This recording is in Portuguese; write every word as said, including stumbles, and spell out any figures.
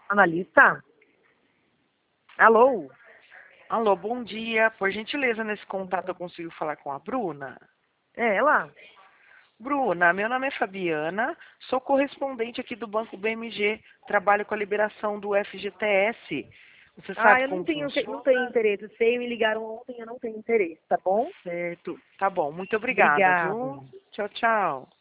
Analista? Alô? Alô, bom dia. Por gentileza, nesse contato eu consigo falar com a Bruna? É ela? Bruna, meu nome é Fabiana, sou correspondente aqui do Banco B M G, trabalho com a liberação do F G T S. Você Ah, sabe eu não como tenho, não funciona? tenho interesse. Sei, me ligaram ontem, eu não tenho interesse, tá bom? Certo. Tá bom, muito obrigada, Obrigada. viu? Tchau, tchau.